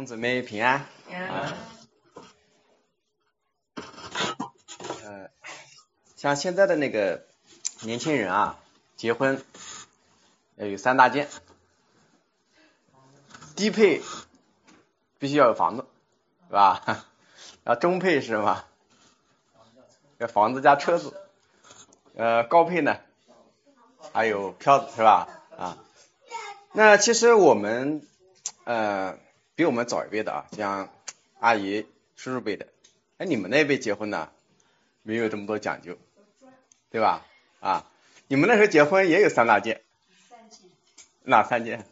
兄姊妹平安。像现在的那个年轻人啊，结婚有3大件，低配必须要有房子，是吧？然后中配是什么？要房子加车子。高配呢，还有票子，是吧？那其实我们比我们早一辈的啊，像阿姨、叔叔辈的，你们那辈结婚呢，没有这么多讲究，对吧？你们那时候结婚也有3大件。哪3件？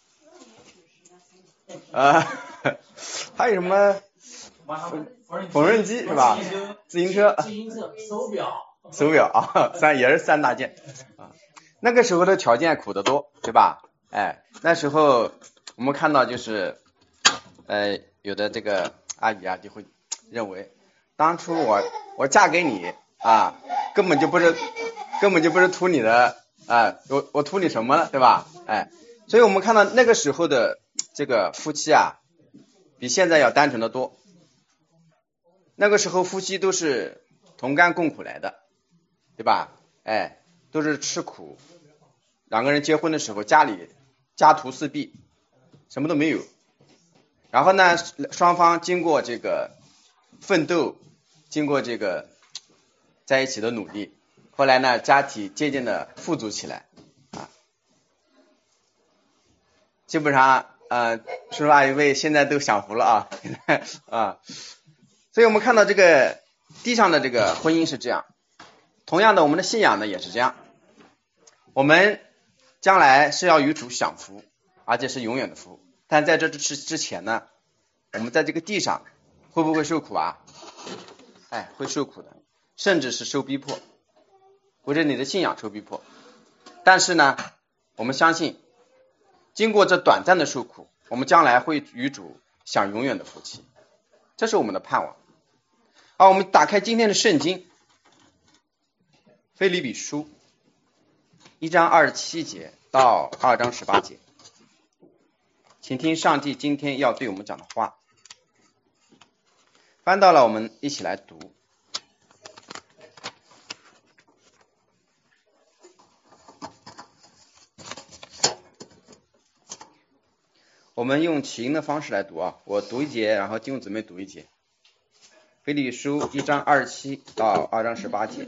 还有什么缝纫机是吧？自行车、手表也是3大件啊。那个时候的条件苦得多，对吧？那时候我们看到就是有的这个阿姨啊就会认为，当初我嫁给你根本就不是图你的我图你什么呢，对吧？所以我们看到那个时候的这个夫妻比现在要单纯的多。那个时候夫妻都是同甘共苦来的，对吧？都是吃苦。2个人结婚的时候，家里家徒四壁，什么都没有。然后呢，双方经过这个奋斗，经过这个在一起的努力，后来呢，家庭渐渐的富足起来基本上叔叔阿姨为现在都享福了所以我们看到这个地上的这个婚姻是这样。同样的，我们的信仰呢也是这样。我们将来是要与主享福，而且是永远的福。但在这之前呢，我们在这个地上会不会受苦会受苦的，甚至是受逼迫，为着你的信仰受逼迫。但是呢，我们相信经过这短暂的受苦，我们将来会与主享永远的福气，这是我们的盼望。我们打开今天的圣经，腓立比书1章27节到2章18节，请听上帝今天要对我们讲的话。翻到了，我们一起来读。我们用起音的方式来读我读一节，然后弟兄姊妹读一节。腓立比书1章27到2章18节。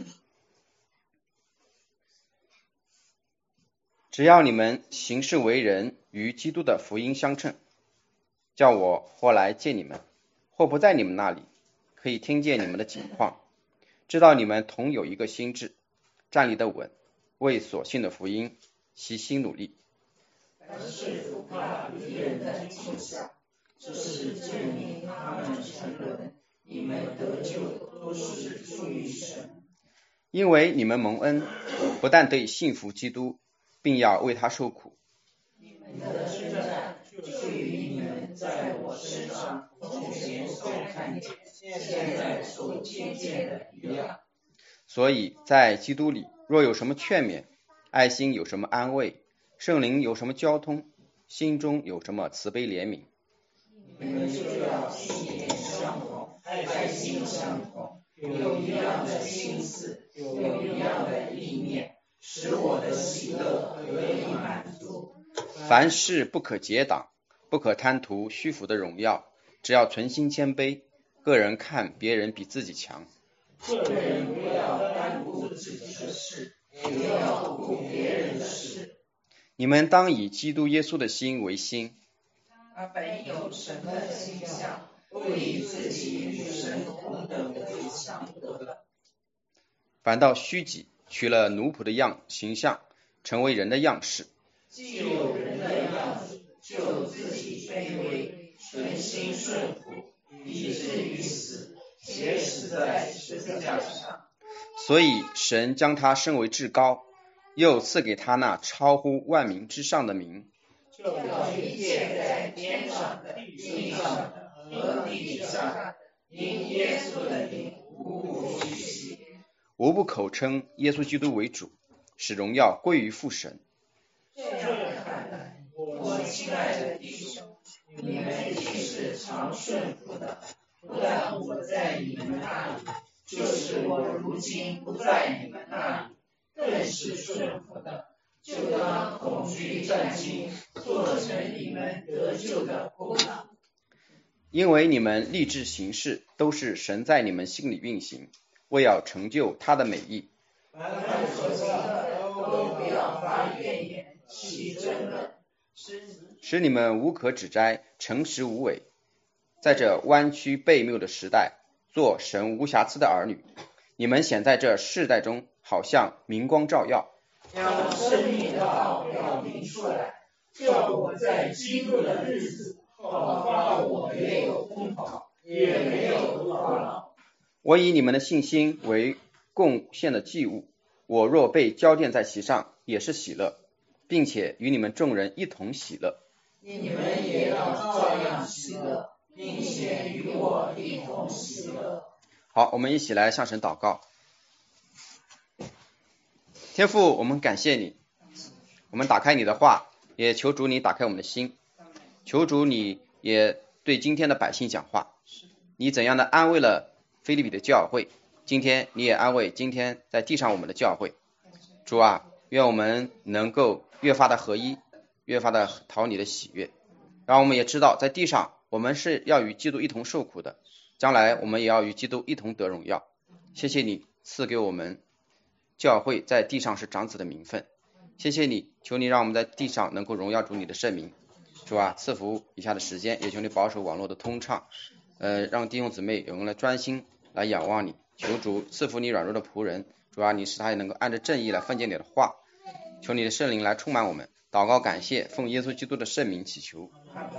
只要你们行事为人与基督的福音相称，叫我或来见你们，或不在你们那里，可以听见你们的景况，知道你们同有一个心志，站立得稳，为所信的福音悉心努力。 凡事不怕与人的惊吓，这是证明他们沉沦，你们得救都是出于神。 因为你们蒙恩，不但得以信服基督，并要为他受苦。 你们的征战就与你们在我身上从前所看见，现在所听见的一样。 所以在基督里，若有什么劝勉，爱心有什么安慰，圣灵有什么交通，心中有什么慈悲怜悯， 你们就要信念相同，爱心相同，有一样的心思，有一样的意念，使我的喜乐得以满足。 凡事不可结党，不可贪图虚浮的荣耀，只要存心谦卑，个人看别人比自己强。 个人不要单顾自己的事，也要顾别人的事。 你们当以基督耶稣的心为心。 他本有神的形象，不以自己与神同等为强夺的， 反倒虚己，取了奴仆的形象，成为人的样式。 既有人的样子，就自己卑微，存心顺服，以至于死，且死在十字架上。 所以神将他升为至高，又赐给他那超乎万民之上的名， 就叫一切在天上的、地上的和地底下的，因耶稣的名，无不屈膝， 无不口称耶稣基督为主，使荣耀归于父神。 这样看来，我亲爱的弟兄， 你们既是常顺服的，不但我在你们那里，就是我如今不在你们那里，更是顺服的，就当恐惧战兢，做成你们得救的功劳。 因为你们立志行事，都是神在你们心里运行，为要成就他的美意。 凡所行的，都不要发怨言，起争论， 使你们无可指摘，诚实无伪，在这弯曲悖谬的时代，做神无瑕疵的儿女。你们显在这世代中，好像明光照耀， 将生命的道表明出来，叫我在基督的日子，好发我没有空跑，也没有徒劳。 我以你们的信心为贡献的祭物，我若被交奠在其上，也是喜乐，并且与你们众人一同喜乐。 你们也要照样喜乐，并且与我一同喜乐。 好，我们一起来向神祷告。天父，我们感谢你，我们打开你的话，也求主你打开我们的心，求主你也对今天的百姓讲话，你怎样的安慰了腓立比的教会，今天你也安慰今天在地上我们的教会。主啊，愿我们能够越发的合一，越发的讨你的喜悦，让我们也知道在地上我们是要与基督一同受苦的，将来我们也要与基督一同得荣耀。谢谢你赐给我们教会在地上是长子的名分，谢谢你，求你让我们在地上能够荣耀主你的圣名。主啊，赐福以下的时间，也求你保守网络的通畅，让弟兄姊妹有人来专心来仰望你。求主赐福你软弱的仆人，主啊，你使他也能够按着正义来分解你的话，求你的圣灵来充满我们。祷告感谢，奉耶稣基督的圣名祈求。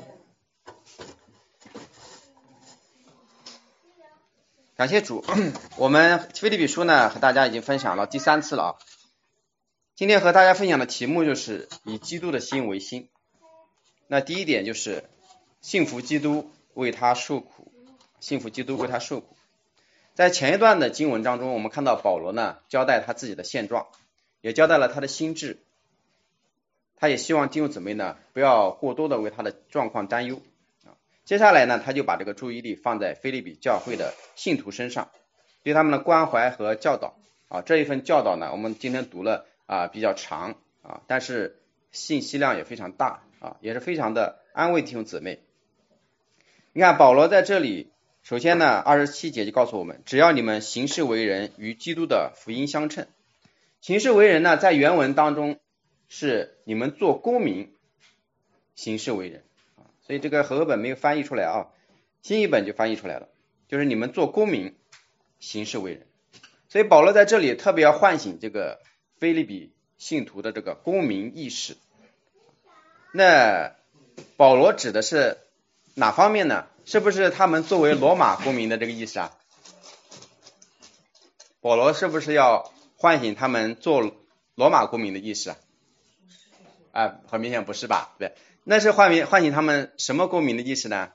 感谢主，我们腓立比书呢和大家已经分享了第3次了啊。今天和大家分享的题目就是以基督的心为心。那第一点就是信服基督，为他受苦，信服基督为他受苦。在前一段的经文当中，我们看到保罗呢交代他自己的现状，也交代了他的心志，他也希望弟兄姊妹呢不要过多的为他的状况担忧。接下来呢，他就把这个注意力放在腓立比教会的信徒身上，对他们的关怀和教导啊。这一份教导呢，我们今天读了比较长啊，但是信息量也非常大啊，也是非常的安慰弟兄姊妹。你看保罗在这里，首先呢27节就告诉我们，只要你们行事为人与基督的福音相称。行事为人呢，在原文当中是你们做公民行事为人，所以这个和合本没有翻译出来啊，新译本就翻译出来了，就是你们做公民行事为人。所以保罗在这里特别要唤醒这个腓立比信徒的这个公民意识。那保罗指的是哪方面呢？是不是他们作为罗马公民的这个意思啊？保罗是不是要唤醒他们做罗马公民的意识啊？很明显不是吧？对，那是唤醒他们什么公民的意识呢？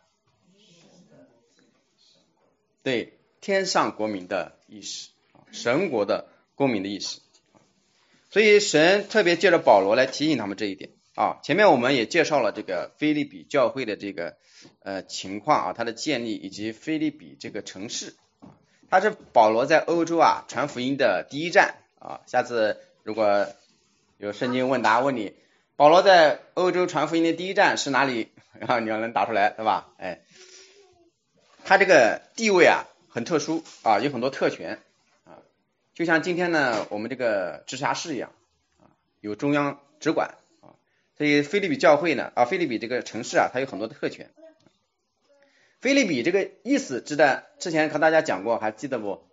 对，天上国民的意识，神国的公民的意识。所以神特别借着保罗来提醒他们这一点啊。前面我们也介绍了这个腓立比教会的这个情况啊，它的建立以及腓立比这个城市，它是保罗在欧洲传福音的第一站啊。下次如果有圣经问答问你，保罗在欧洲传福音的第一站是哪里？然后你要能答出来，对吧？哎，他这个地位很特殊啊，有很多特权啊，就像今天呢我们这个直辖市一样啊，有中央直管啊。所以腓立比教会呢腓立比这个城市它有很多的特权。腓立比这个意思之前和大家讲过，还记得不？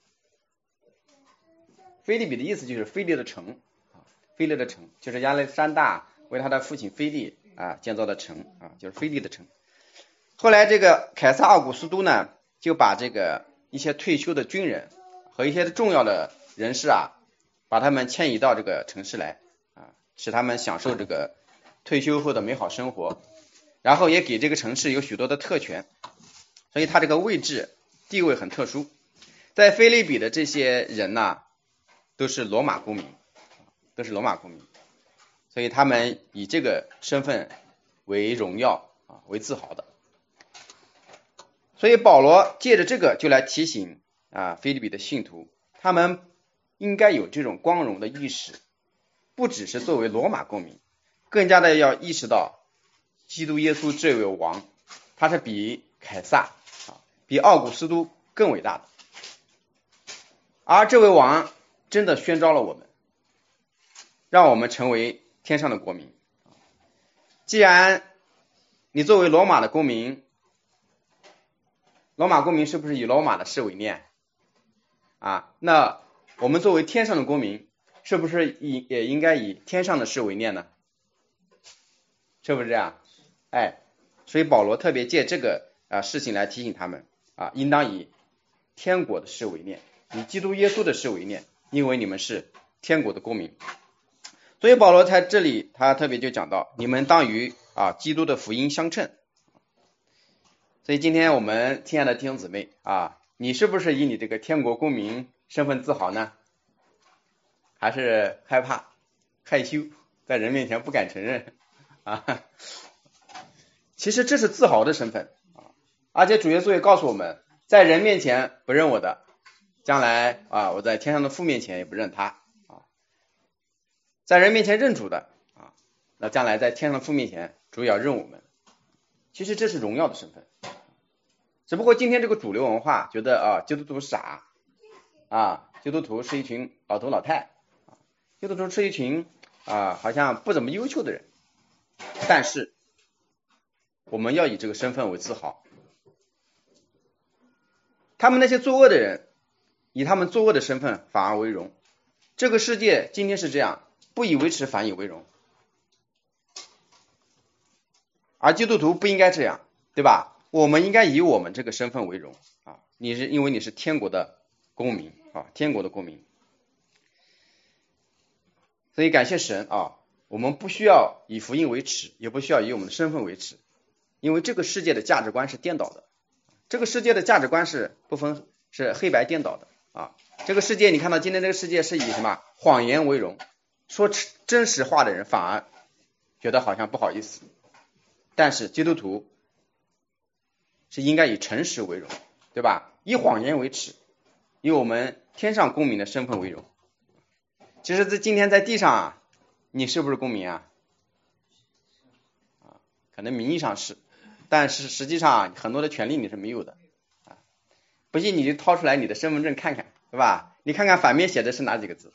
腓立比的意思就是腓利的城，腓利的城就是亚历山大为他的父亲腓利建造的城就是腓利的城。后来这个凯撒奥古斯都呢，就把这个一些退休的军人和一些重要的人士把他们迁移到这个城市来使他们享受这个退休后的美好生活，然后也给这个城市有许多的特权，所以他这个位置地位很特殊。在腓立比的这些人都是罗马公民，所以他们以这个身份为荣耀为自豪的。所以保罗借着这个就来提醒腓立比的信徒，他们应该有这种光荣的意识，不只是作为罗马公民，更加的要意识到基督耶稣这位王，他是比凯撒比奥古斯都更伟大的，而这位王真的宣召了我们，让我们成为天上的国民。既然你作为罗马的公民，罗马公民是不是以罗马的事为念那我们作为天上的公民，是不是也应该以天上的事为念呢？是不是这样？所以保罗特别借这个事情来提醒他们应当以天国的事为念，以基督耶稣的事为念，因为你们是天国的公民。所以保罗在这里他特别就讲到，你们当与基督的福音相称。所以今天我们亲爱的弟兄姊妹你是不是以你这个天国公民身份自豪呢？还是害怕害羞，在人面前不敢承认其实这是自豪的身份而且主耶稣也告诉我们，在人面前不认我的，将来我在天上的父面前也不认他在人面前认主的那将来在天上的父面前主也要认我们。其实这是荣耀的身份，只不过今天这个主流文化觉得基督徒傻基督徒是一群老头老太基督徒是一群好像不怎么优秀的人。但是我们要以这个身份为自豪。他们那些作恶的人以他们作恶的身份反而为荣。这个世界今天是这样，不以为耻反以为荣，而基督徒不应该这样，对吧？我们应该以我们这个身份为荣因为你是天国的公民天国的公民。所以感谢神我们不需要以福音为耻，也不需要以我们的身份为耻，因为这个世界的价值观是颠倒的，这个世界的价值观是黑白颠倒的这个世界你看到今天这个世界是以什么谎言为荣，说真实话的人反而觉得好像不好意思，但是基督徒是应该以诚实为荣，对吧？以谎言为耻，以我们天上公民的身份为荣。其实在今天在地上你是不是公民可能名义上是，但是实际上很多的权利你是没有的不信你就掏出来你的身份证看看，对吧？你看看反面写的是哪几个字？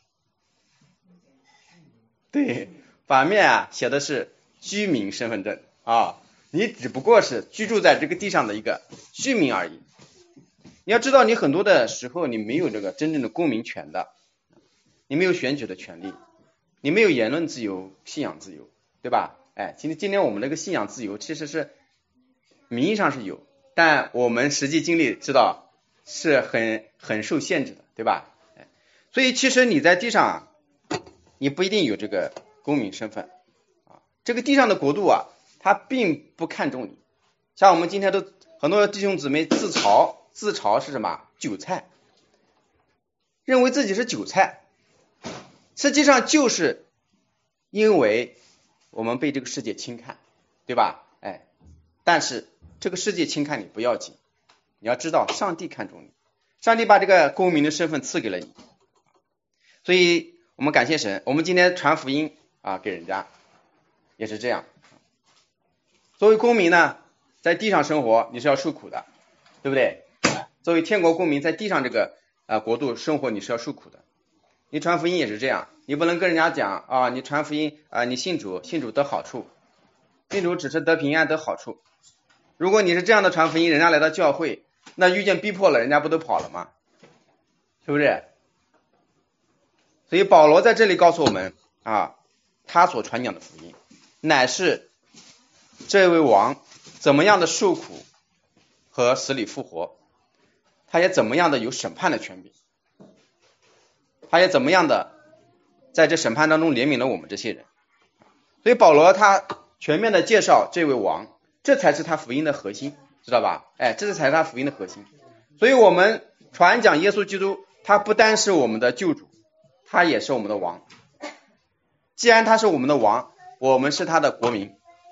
对，反面写的是居民身份证你只不过是居住在这个地上的一个居民而已。你要知道你很多的时候你没有这个真正的公民权的，你没有选举的权利，你没有言论自由、信仰自由，对吧？今天我们这个信仰自由其实是名义上是有，但我们实际经历知道是很受限制的，对吧？所以其实你在地上你不一定有这个公民身份这个地上的国度他并不看重你。像我们今天都很多弟兄姊妹自嘲是什么？韭菜，认为自己是韭菜，实际上就是因为我们被这个世界轻看，对吧？但是这个世界轻看你不要紧，你要知道上帝看重你，上帝把这个公民的身份赐给了你。所以我们感谢神，我们今天传福音给人家也是这样。作为公民呢，在地上生活你是要受苦的，对不对？作为天国公民在地上这个国度生活你是要受苦的。你传福音也是这样，你不能跟人家讲你传福音你信主得好处，信主只是得平安得好处。如果你是这样的传福音，人家来到教会，那遇见逼迫了，人家不都跑了吗？是不是？所以保罗在这里告诉我们他所传讲的福音乃是这位王怎么样的受苦和死里复活，他也怎么样的有审判的权柄，他也怎么样的在这审判当中怜悯了我们这些人。所以保罗他全面的介绍这位王，这才是他福音的核心，知道吧？这才是他福音的核心。所以我们传讲耶稣基督，他不单是我们的救主，他也是我们的王。既然他是我们的王，我们是他的国民，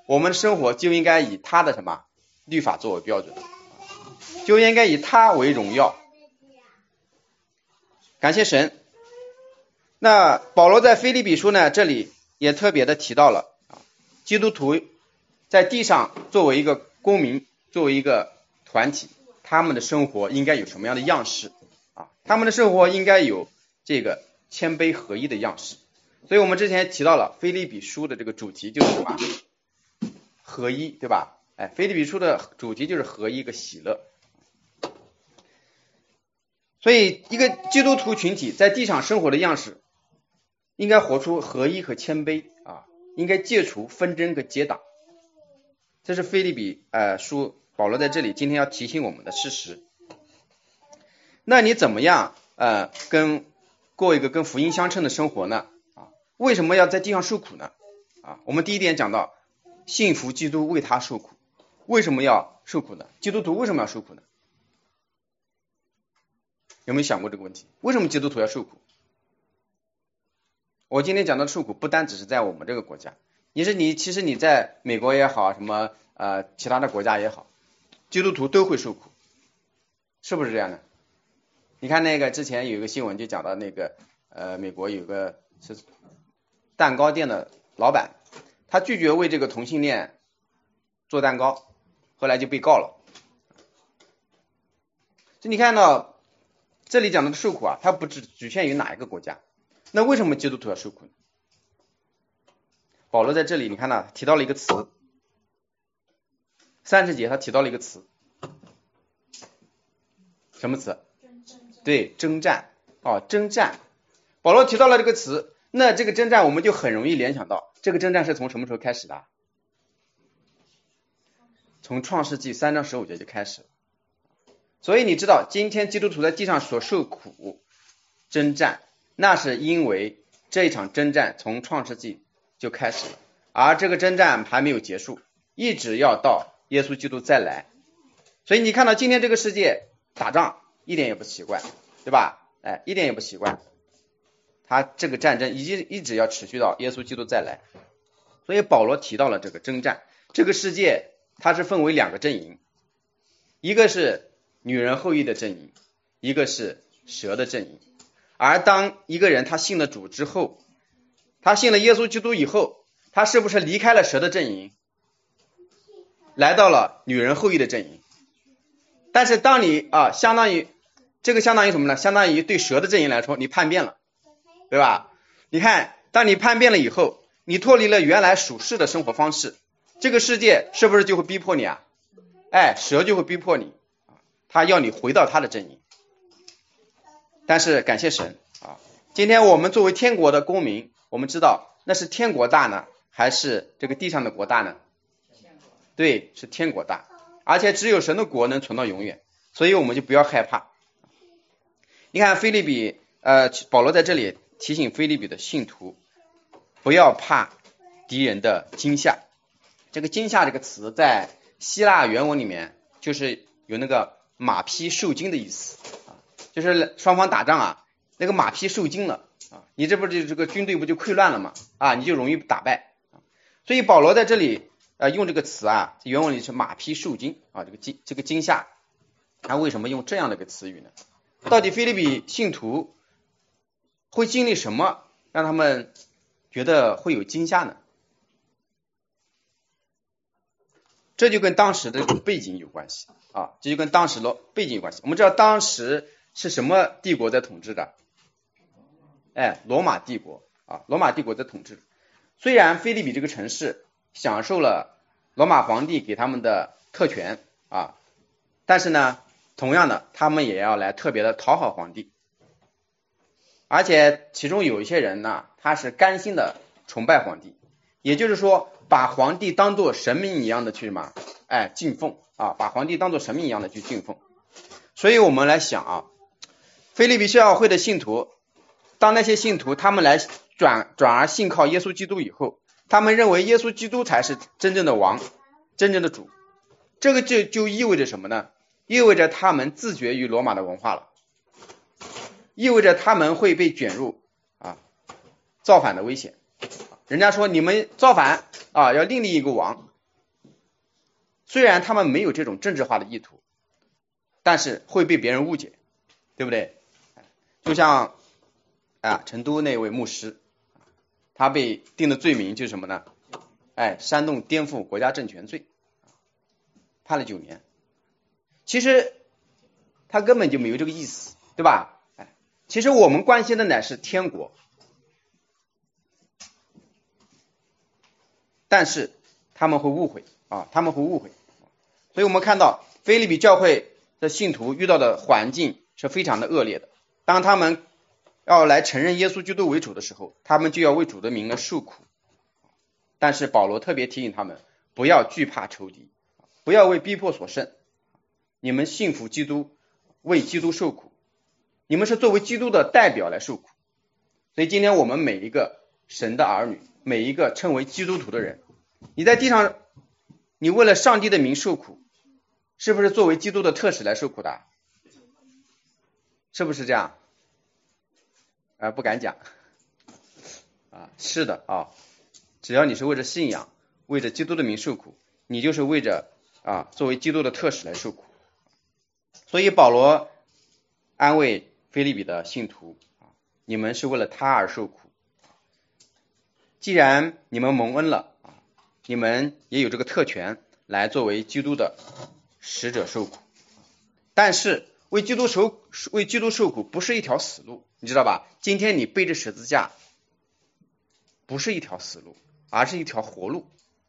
我们的生活就应该以他的什么律法作为标准，就应该以他为荣耀。感谢神。那保罗在腓立比书呢，这里也特别的提到了基督徒在地上作为一个公民，作为一个团体，他们的生活应该有什么样的样式他们的生活应该有这个谦卑合一的样式。所以我们之前提到了腓立比书的这个主题就是什么？合一，对吧？腓立比书的主题就是合一，个喜乐。所以一个基督徒群体在地上生活的样式应该活出合一和谦卑应该戒除纷争和结党。这是腓立比书保罗在这里今天要提醒我们的事实。那你怎么样过一个跟福音相称的生活呢？为什么要在地上受苦呢？我们第一点讲到信服基督为他受苦。为什么要受苦呢？基督徒为什么要受苦呢？有没有想过这个问题？为什么基督徒要受苦？我今天讲到受苦不单只是在我们这个国家，其实你在美国也好，什么其他的国家也好，基督徒都会受苦，是不是这样的？你看那个之前有一个新闻就讲到那个美国有个是蛋糕店的老板，他拒绝为这个同性恋做蛋糕，后来就被告了。就你看到这里讲的受苦它不只局限于哪一个国家。那为什么基督徒要受苦呢？保罗在这里你看到提到了一个词，30节他提到了一个词，什么词？对，征战。征战。保罗提到了这个词，那这个征战我们就很容易联想到，这个征战是从什么时候开始的？从创世纪3章15节就开始了。所以你知道今天基督徒在地上所受苦征战，那是因为这一场征战从创世纪就开始了，而这个征战还没有结束，一直要到耶稣基督再来。所以你看到今天这个世界打仗一点也不奇怪，对吧？一点也不奇怪，他这个战争一直要持续到耶稣基督再来。所以保罗提到了这个征战，这个世界它是分为两个阵营，一个是女人后裔的阵营，一个是蛇的阵营。而当一个人他信了主之后，他信了耶稣基督以后，他是不是离开了蛇的阵营，来到了女人后裔的阵营？但是当你相当于什么呢？相当于对蛇的阵营来说你叛变了，对吧？你看当你叛变了以后，你脱离了原来属世的生活方式，这个世界是不是就会逼迫你蛇就会逼迫你，他要你回到他的阵营。但是感谢神今天我们作为天国的公民，我们知道那是天国大呢，还是这个地上的国大呢？对，是天国大，而且只有神的国能存到永远，所以我们就不要害怕。你看腓立比保罗在这里提醒腓立比的信徒不要怕敌人的惊吓。这个惊吓这个词在希腊原文里面就是有那个马匹受惊的意思就是双方打仗那个马匹受惊了你这不是这个军队不就溃乱了吗？你就容易打败所以保罗在这里用这个词原文里是马匹受惊这个惊吓，他为什么用这样的一个词语呢？到底腓立比信徒会经历什么让他们觉得会有惊吓呢？这就跟当时的背景有关系这就跟当时的背景有关系。我们知道当时是什么帝国在统治的？罗马帝国罗马帝国在统治。虽然腓立比这个城市享受了罗马皇帝给他们的特权但是呢同样的他们也要来特别的讨好皇帝，而且其中有一些人呢他是甘心的崇拜皇帝，也就是说把皇帝当作神明一样的去什么敬奉把皇帝当作神明一样的去敬奉。所以我们来想腓立比教会的信徒，当那些信徒他们来转而信靠耶稣基督以后，他们认为耶稣基督才是真正的王，真正的主。这个就意味着什么呢？意味着他们自绝于罗马的文化了，意味着他们会被卷入造反的危险。人家说你们造反要另立一个王， 虽然他们没有这种政治化的意图，但是会被别人误解，对不对？就像成都那位牧师，他被定的罪名就是什么呢？煽动颠覆国家政权罪，判了9年。其实他根本就没有这个意思，对吧？其实我们关心的乃是天国，但是他们会误会。所以我们看到腓立比教会的信徒遇到的环境是非常的恶劣的。当他们要来承认耶稣基督为主的时候，他们就要为主的名而受苦。但是保罗特别提醒他们，不要惧怕仇敌，不要为逼迫所胜。你们信服基督，为基督受苦，你们是作为基督的代表来受苦。所以今天我们每一个神的儿女，每一个称为基督徒的人，你在地上，你为了上帝的名受苦，是不是作为基督的特使来受苦的？是不是这样？不敢讲。是的只要你是为着信仰，为着基督的名受苦，你就是为着作为基督的特使来受苦。所以保罗安慰腓立比的信徒，你们是为了他而受苦。既然你们蒙恩了，你们也有这个特权来作为基督的使者受苦。但是为基督受苦不是一条死路，你知道吧？今天你背着十字架不是一条死路，而是一条活路。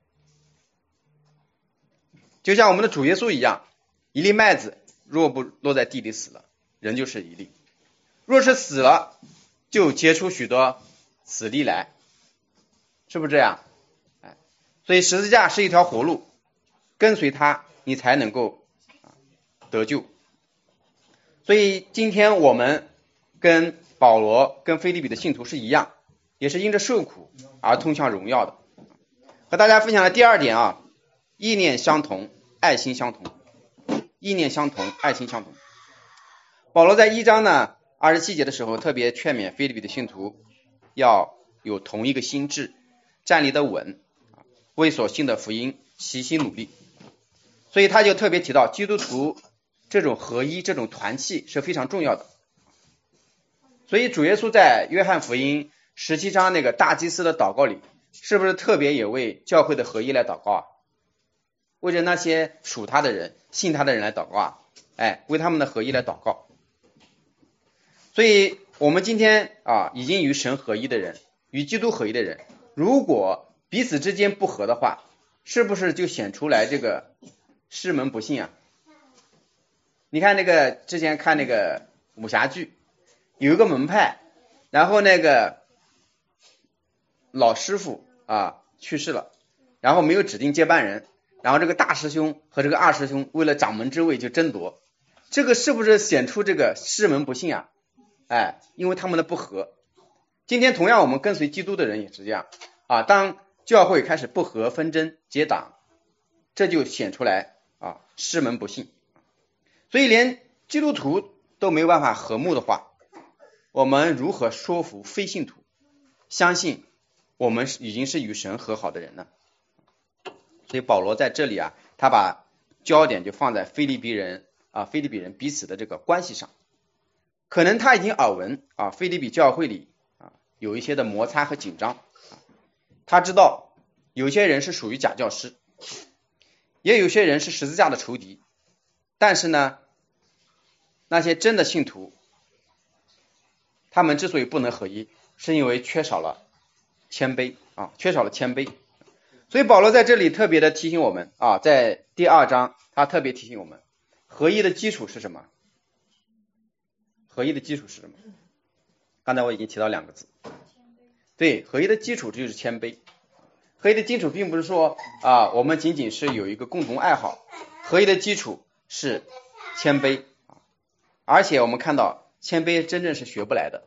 就像我们的主耶稣一样，一粒麦子若不落在地里死了，人就是一粒；若是死了，就结出许多子粒来，是不是这样？所以十字架是一条活路，跟随它，你才能够得救。所以今天我们跟保罗、跟腓立比的信徒是一样，也是因着受苦而通向荣耀的。和大家分享的第二点意念相同，爱心相同。意念相同，爱心相同。保罗在1章呢27节的时候特别劝勉腓立比的信徒要有同一个心志，站立得稳，为所信的福音齐心努力。所以他就特别提到基督徒这种合一，这种团契是非常重要的。所以主耶稣在约翰福音17章那个大祭司的祷告里，是不是特别也为教会的合一来祷告为着那些属他的人、信他的人来祷告为他们的合一来祷告。所以我们今天已经与神合一的人，与基督合一的人，如果彼此之间不合的话，是不是就显出来这个世门不信你看那个之前看那个武侠剧，有一个门派，然后那个老师傅去世了，然后没有指定接班人，然后这个大师兄和这个二师兄为了掌门之位就争夺，这个是不是显出这个世门不信因为他们的不合。今天同样我们跟随基督的人也是这样当教会开始不和、纷争、结党，这就显出来世门不信。所以连基督徒都没有办法和睦的话，我们如何说服非信徒相信我们已经是与神和好的人呢？所以保罗在这里他把焦点就放在腓立比人彼此的这个关系上。可能他已经耳闻腓立比教会里有一些的摩擦和紧张，他知道有些人是属于假教师，也有些人是十字架的仇敌，但是呢，那些真的信徒，他们之所以不能合一，是因为缺少了谦卑缺少了谦卑。所以保罗在这里特别的提醒我们在第2章他特别提醒我们，合一的基础是什么？合一的基础是什么？刚才我已经提到2个字，对，合一的基础就是谦卑。合一的基础并不是说我们仅仅是有一个共同爱好，合一的基础是谦卑而且我们看到谦卑真正是学不来的，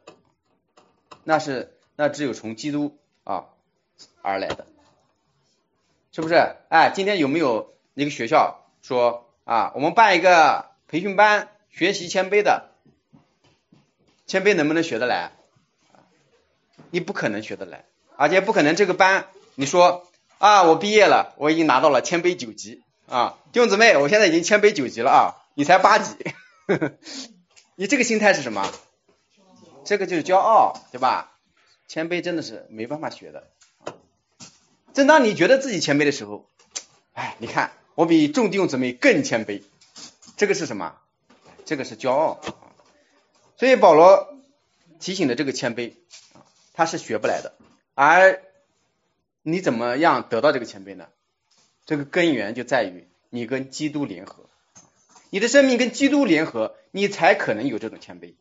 那只有从基督而来的，是不是？今天有没有一个学校说我们办一个培训班学习谦卑的？谦卑能不能学得来？你不可能学得来，而且不可能这个班你说我毕业了，我已经拿到了谦卑9级啊，弟兄姊妹，我现在已经谦卑9级了啊，你才8级，你这个心态是什么？这个就是骄傲，对吧？谦卑真的是没办法学的。正当你觉得自己谦卑的时候，哎，你看我比众弟兄姊妹更谦卑，这个是什么？这个是骄傲。所以保罗提醒的这个谦卑，他是学不来的。而你怎么样得到这个谦卑呢？这个根源就在于你跟基督联合，你的生命跟基督联合，你才可能有这种谦卑。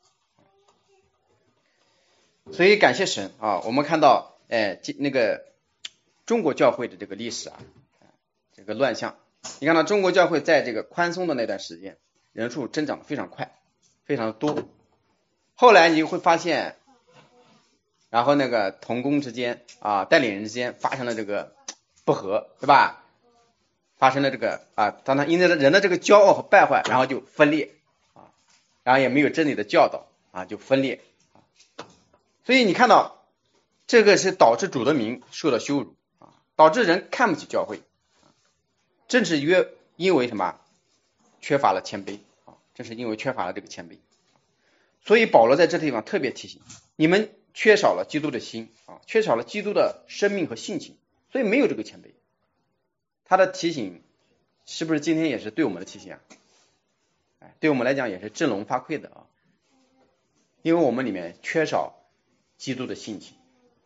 所以感谢神啊，我们看到那个中国教会的这个历史啊，这个乱象，你看到中国教会在这个宽松的那段时间，人数增长的非常快，非常多。后来你会发现，然后那个同工之间啊，带领人之间发生了这个不和，对吧？发生了这个当他因为人的这个骄傲和败坏，然后就分裂啊，然后也没有真理的教导啊，就分裂。所以你看到这个是导致主的名受到羞辱啊，导致人看不起教会，正是因为什么？缺乏了谦卑啊，正是因为缺乏了这个谦卑。所以保罗在这地方特别提醒你们，缺少了基督的心啊，缺少了基督的生命和性情，所以没有这个谦卑。他的提醒是不是今天也是对我们的提醒啊？对我们来讲也是振聋发聩的啊，因为我们里面缺少基督的性情。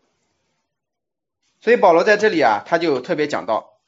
所以保罗在这里啊，他就特别讲到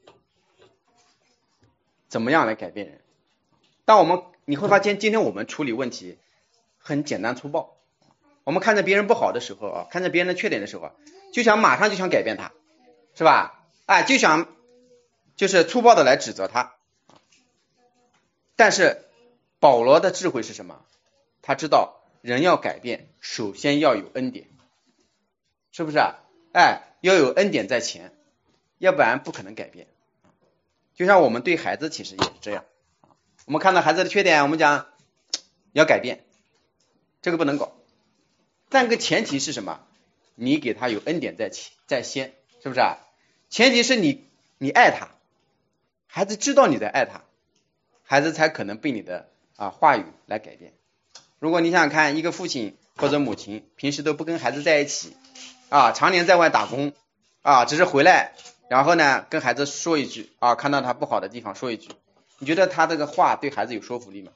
怎么样来改变人。你会发现今天我们处理问题很简单粗暴，我们看着别人不好的时候啊，看着别人的缺点的时候啊，马上就想改变他，是吧？就是粗暴的来指责他。但是保罗的智慧是什么？他知道人要改变，首先要有恩典，是不是啊？要有恩典在前，要不然不可能改变。就像我们对孩子其实也是这样，我们看到孩子的缺点，我们讲要改变，这个不能搞。但个前提是什么？你给他有恩典在先，是不是啊？前提是你爱他，孩子知道你在爱他，孩子才可能被你的话语来改变。如果你想想看，一个父亲或者母亲平时都不跟孩子在一起常年在外打工只是回来然后呢跟孩子说一句看到他不好的地方说一句，你觉得他这个话对孩子有说服力吗？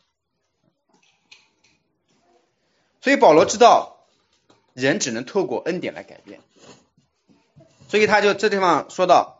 所以保罗知道人只能透过恩典来改变，所以他就这地方说到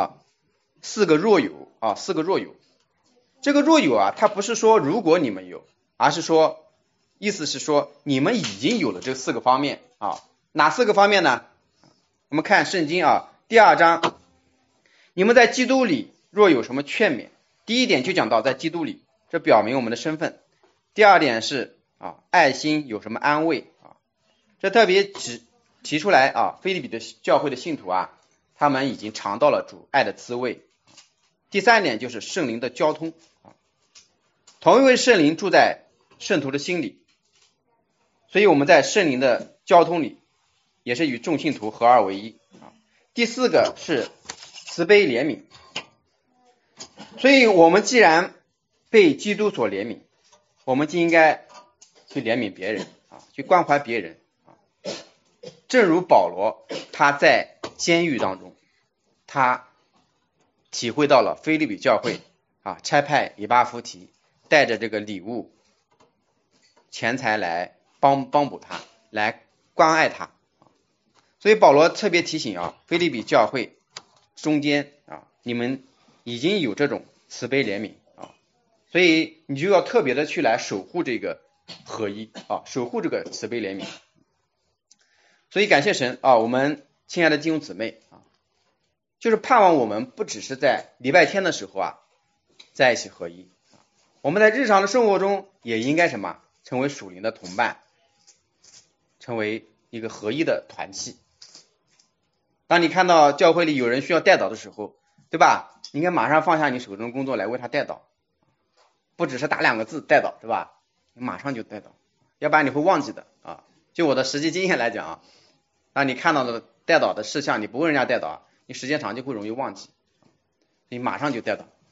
4个若有4个若有。这个若有他不是说如果你们有，而是说意思是说你们已经有了这4个方面哪4个方面呢？我们看圣经第2章，你们在基督里若有什么劝勉，第一点就讲到在基督里，这表明我们的身份。第二点是爱心有什么安慰这特别提出来腓立比的教会的信徒他们已经尝到了主爱的滋味。第3点就是圣灵的交通同一位圣灵住在圣徒的心里，所以我们在圣灵的交通里也是与众信徒合二为一第4个是慈悲怜悯，所以我们既然被基督所怜悯，我们就应该去怜悯别人去关怀别人正如保罗他在监狱当中，他体会到了腓立比教会差派以巴弗提带着这个礼物钱财来帮补他，来关爱他。所以保罗特别提醒腓立比教会中间你们已经有这种慈悲怜悯所以你就要特别的去来守护这个合一守护这个慈悲怜悯。所以感谢神我们亲爱的弟兄姊妹就是盼望我们不只是在礼拜天的时候在一起合一，我们在日常的生活中也应该什么？成为属灵的同伴，成为一个合一的团契。当你看到教会里有人需要代祷的时候，对吧？你应该马上放下你手中的工作来为他代祷，不只是打2个字代祷，对吧？你马上就代祷，要不然你会忘记的就我的实际经验来讲当你看到的代祷的事项你不问人家代祷你时间长就会容易忘记，你马上就代祷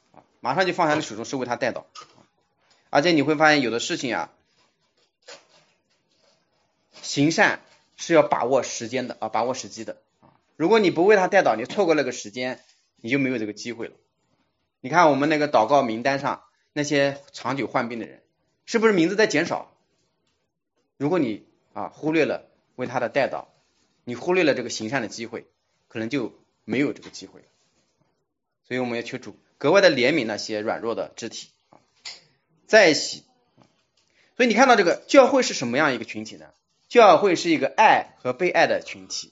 马上就放下你手中，是为他带到。而且你会发现有的事情啊，行善是要把握时间的啊，把握时机的啊。如果你不为他带到，你错过那个时间，你就没有这个机会了。你看我们那个祷告名单上那些长久患病的人，是不是名字在减少？如果你忽略了为他的带到，你忽略了这个行善的机会，可能就没有这个机会了。所以我们要求主格外的怜悯那些软弱的肢体在一起。所以你看到这个教会是什么样一个群体呢？教会是一个爱和被爱的群体。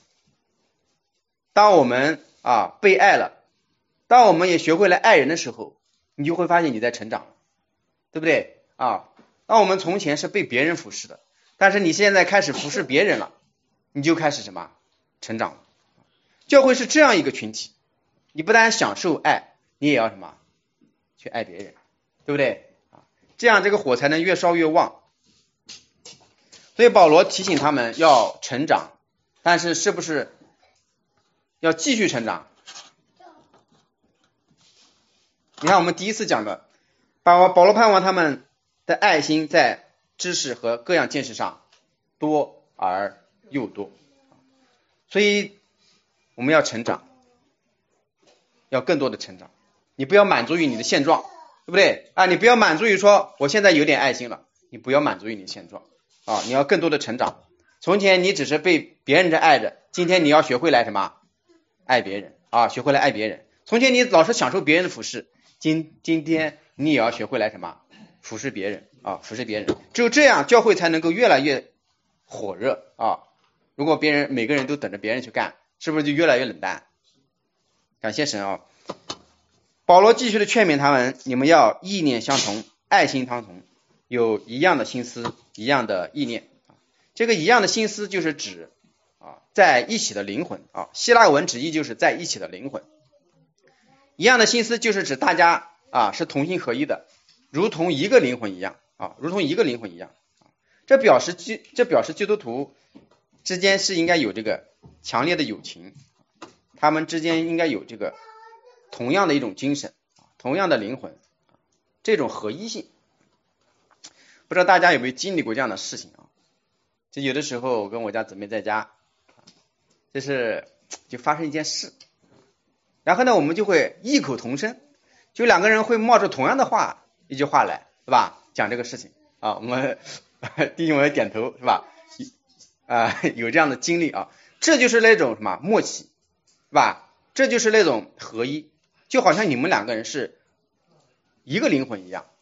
当我们被爱了，当我们也学会了爱人的时候，你就会发现你在成长，对不对当我们从前是被别人服侍的，但是你现在开始服侍别人了，你就开始什么成长了。教会是这样一个群体，你不但享受爱，你也要什么去爱别人，对不对这样这个火才能越烧越旺。所以保罗提醒他们要成长，但是是不是要继续成长？你看我们第一次讲的，保罗盼望他们的爱心在知识和各样见识上多而又多。所以我们要成长，要更多的成长。你不要满足于你的现状，对不对你不要满足于说我现在有点爱心了，你不要满足于你的现状你要更多的成长。从前你只是被别人的爱着，今天你要学会来什么爱别人学会来爱别人。从前你老是享受别人的服侍，今天你也要学会来什么服侍别人服侍别人。只有这样教会才能够越来越火热如果每个人都等着别人去干，是不是就越来越冷淡？感谢神保罗继续的劝勉他们，你们要意念相同，爱心相同，有一样的心思，一样的意念。这个一样的心思就是指在一起的灵魂希腊文直译就是在一起的灵魂。一样的心思就是指大家是同心合一的，如同一个灵魂一样如同一个灵魂一样。这表示基督徒之间是应该有这个强烈的友情，他们之间应该有这个同样的一种精神，同样的灵魂，这种合一性。不知道大家有没有经历过这样的事情就有的时候我跟我家姊妹在家，就发生一件事，然后呢我们就会异口同声，就两个人会冒出同样的一句话来，是吧？讲这个事情我们弟兄们点头，是吧？有这样的经历这就是那种什么默契，是吧？这就是那种合一，就好像你们两个人是一个灵魂一样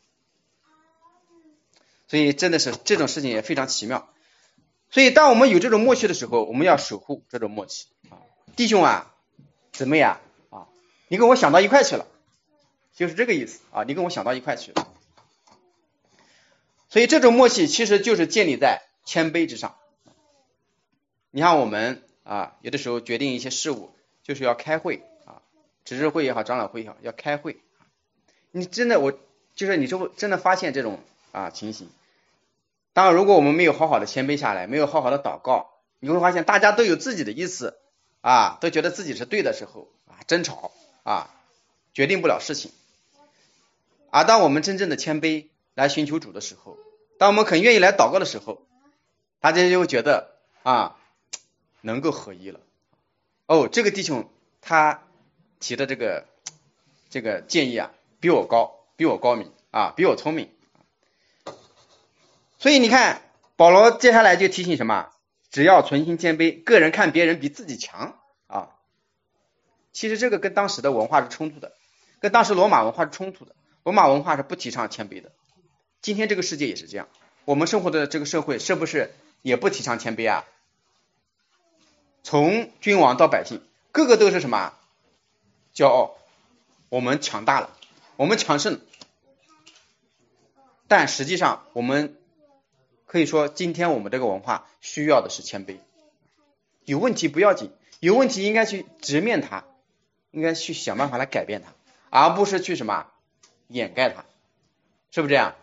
所以真的是这种事情也非常奇妙。所以当我们有这种默契的时候，我们要守护这种默契弟兄姊妹你跟我想到一块去了，就是这个意思你跟我想到一块去了。所以这种默契其实就是建立在谦卑之上。你看我们有的时候决定一些事物，就是要开会执事会也好，长老会也好，要开会。你真的你就真的发现这种情形。当然如果我们没有好好的谦卑下来，没有好好的祷告，你会发现大家都有自己的意思都觉得自己是对的时候争吵决定不了事情。当我们真正的谦卑来寻求主的时候，当我们肯愿意来祷告的时候，大家就会觉得能够合一了。这个弟兄他提的这个建议比我高明比我聪明。所以你看保罗接下来就提醒什么？只要存心谦卑，个人看别人比自己强其实这个跟当时的文化是冲突的，跟当时罗马文化是冲突的。罗马文化是不提倡谦卑的，今天这个世界也是这样。我们生活的这个社会是不是也不提倡谦卑从君王到百姓，个个都是什么骄傲，我们强大了，我们强盛了。但实际上我们可以说今天我们这个文化需要的是谦卑。有问题不要紧，有问题应该去直面它，应该去想办法来改变它，而不是去什么掩盖它，是不是这样？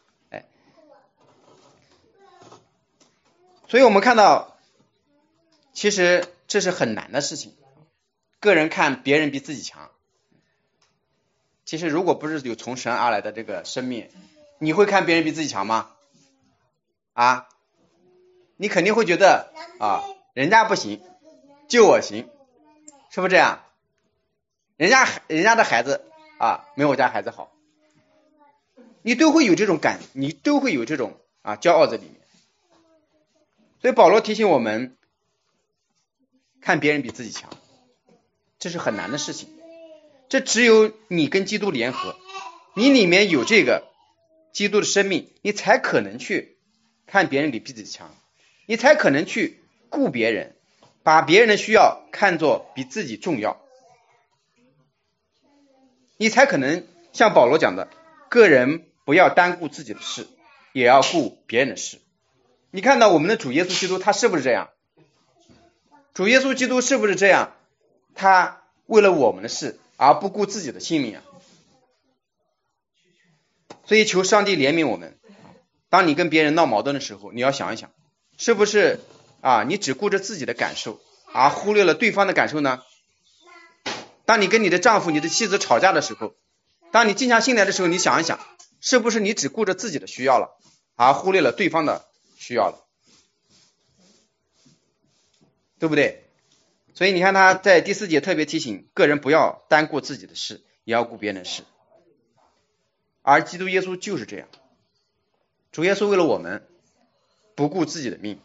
所以我们看到其实这是很难的事情，个人看别人比自己强， 其实如果不是有从神而来的这个生命，你会看别人比自己强吗？啊，你肯定会觉得啊，人家不行，就我行，是不是这样？人家的孩子啊，没我家孩子好，你都会有这种你都会有这种骄傲在里面。所以保罗提醒我们，看别人比自己强，这是很难的事情。这只有你跟基督联合，你里面有这个基督的生命，你才可能去看别人比自己强，你才可能去顾别人，把别人的需要看作比自己重要，你才可能像保罗讲的，个人不要单顾自己的事，也要顾别人的事。你看到我们的主耶稣基督他是不是这样？主耶稣基督是不是这样？他为了我们的事而不顾自己的性命啊！所以求上帝怜悯我们，当你跟别人闹矛盾的时候，你要想一想，是不是你只顾着自己的感受而忽略了对方的感受呢？当你跟你的丈夫你的妻子吵架的时候，当你静下心来的时候，你想一想，是不是你只顾着自己的需要了而忽略了对方的需要了，对不对？所以你看他在第4节特别提醒个人不要单顾自己的事，也要顾别人的事。而基督耶稣就是这样，主耶稣为了我们不顾自己的命。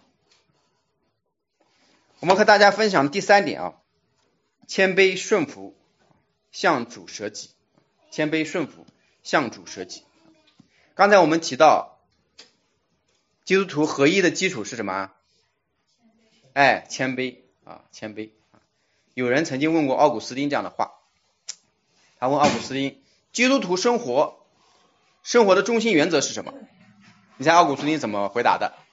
我们和大家分享第3点谦卑顺服，向主舍己。谦卑顺服，向主舍己。刚才我们提到基督徒合一的基础是什么？谦卑谦卑。有人曾经问过奥古斯丁这样的话，他问奥古斯丁，基督徒生活的中心原则是什么？你猜奥古斯丁怎么回答的？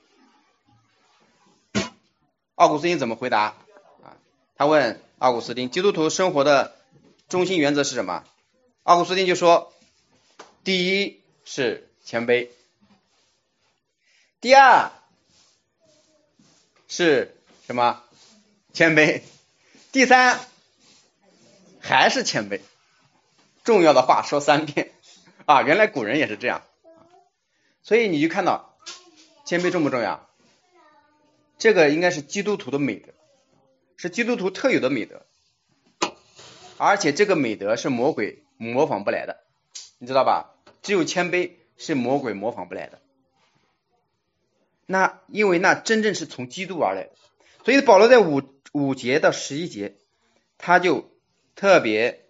奥古斯丁怎么回答？他问奥古斯丁，基督徒生活的中心原则是什么？奥古斯丁就说，第一是谦卑，第二是什么？谦卑，第三还是谦卑。重要的话说3遍原来古人也是这样。所以你就看到谦卑重不重要？这个应该是基督徒的美德，是基督徒特有的美德，而且这个美德是魔鬼模仿不来的，你知道吧？只有谦卑是魔鬼模仿不来的。因为那真正是从基督而来的。所以保罗在5节到11节他就特别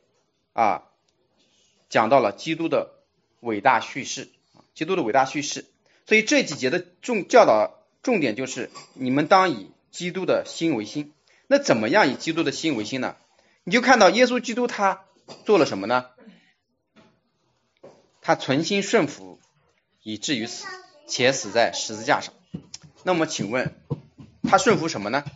讲到了基督的伟大叙事，所以这几节的教导重点就是你们当以基督的心为心。那怎么样以基督的心为心呢？你就看到耶稣基督他做了什么呢？他存心顺服以至于死，且死在十字架上。那么请问他顺服什么呢？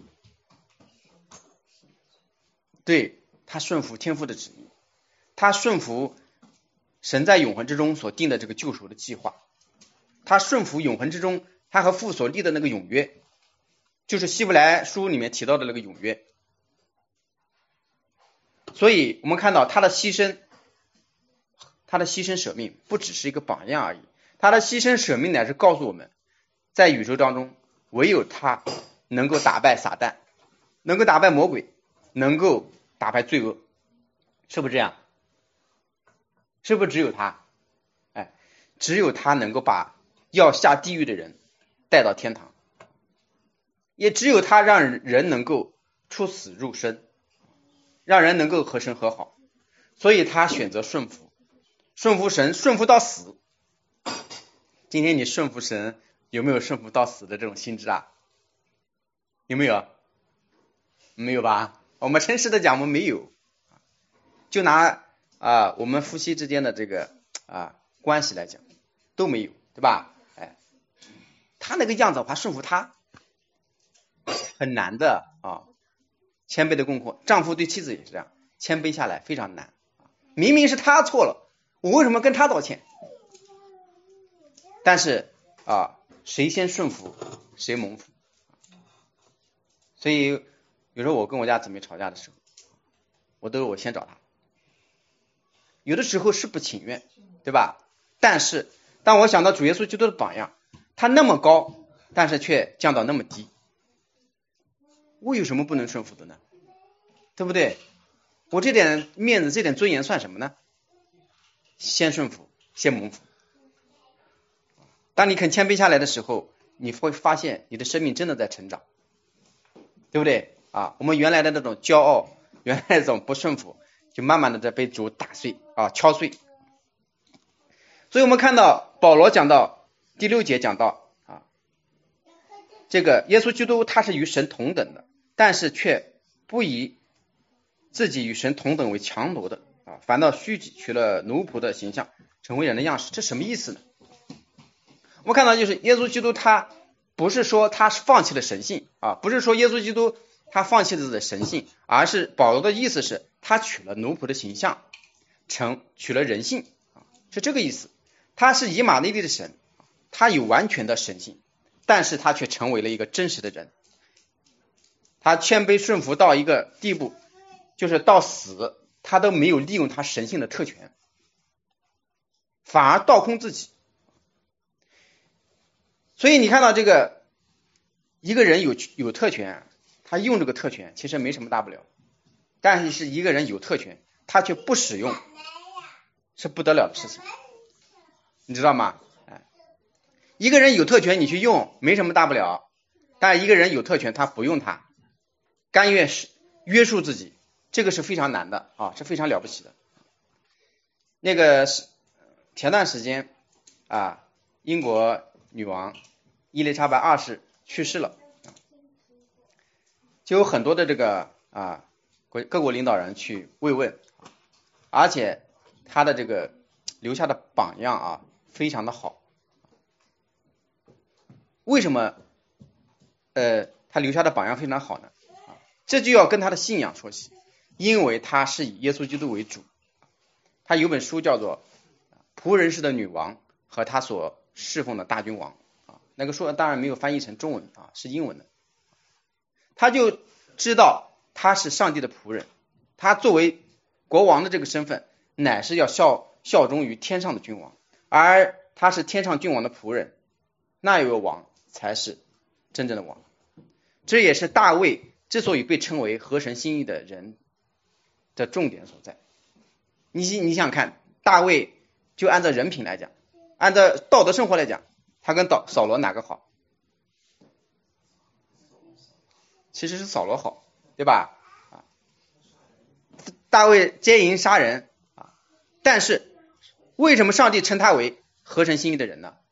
对，他顺服天父的旨意，他顺服神在永恒之中所定的这个救赎的计划，他顺服永恒之中他和父所立的那个永约，就是希伯来书里面提到的那个永约。所以我们看到他的牺牲舍命不只是一个榜样而已，他的牺牲舍命乃是告诉我们，在宇宙当中唯有他能够打败撒旦，能够打败魔鬼，能够打败罪恶，是不是这样？是不是只有他？只有他能够把要下地狱的人带到天堂，也只有他让人能够出死入生，让人能够和神和好。所以他选择顺服神，顺服到死。今天你顺服神有没有顺服到死的这种心智啊？有没有？没有吧？我们诚实的讲，我们没有。就拿我们夫妻之间的这个关系来讲，都没有，对吧？他那个样子我还顺服他，很难的谦卑的功课，丈夫对妻子也是这样，谦卑下来非常难。明明是他错了，我为什么跟他道歉？但是谁先顺服谁蒙福。所以有时候我跟我家姊妹吵架的时候，我先找他， 有的时候是不情愿，对吧？但是当我想到主耶稣基督的榜样，他那么高，但是却降到那么低，我有什么不能顺服的呢？对不对？我这点面子，这点尊严算什么呢？先顺服，先蒙福。当你肯谦卑下来的时候，你会发现你的生命真的在成长，对不对啊？我们原来的那种骄傲，原来那种不顺服，就慢慢的在被主打碎啊，敲碎。所以我们看到保罗讲到第6节讲到啊，这个耶稣基督他是与神同等的，但是却不以自己与神同等为强夺的啊，反倒虚己，取了奴仆的形象，成为人的样式。这什么意思呢？我们看到就是耶稣基督他不是说他放弃了神性啊，不是说耶稣基督他放弃了自己的神性，而是保罗的意思是他取了奴仆的形象，取了人性啊，是这个意思。他是以马内利的神，他有完全的神性，但是他却成为了一个真实的人。他谦卑顺服到一个地步，就是到死他都没有利用他神性的特权，反而倒空自己。所以你看到这个一个人有特权，他用这个特权其实没什么大不了，但是一个人有特权他却不使用，是不得了的事情，你知道吗？一个人有特权你去用没什么大不了，但一个人有特权他不用它，甘愿约束自己，这个是非常难的啊，是非常了不起的。那个前段时间啊，英国女王伊丽莎白2世去世了，就有很多的这个各国领导人去慰问，而且他的这个留下的榜样啊非常的好。为什么他留下的榜样非常好呢？这就要跟他的信仰说起，因为他是以耶稣基督为主。他有本书叫做《仆人式的女王和他所侍奉的大君王》啊，那个书当然没有翻译成中文啊，是英文的。他就知道他是上帝的仆人，他作为国王的这个身份，乃是要效忠于天上的君王，而他是天上君王的仆人，那一位王才是真正的王。这也是大卫之所以被称为合神心意的人的重点所在。你想想看，大卫就按照人品来讲，按照道德生活来讲，他跟扫罗哪个好？其实是扫罗好，对吧？大卫奸淫杀人啊，但是为什么上帝称他为合神心意的人呢？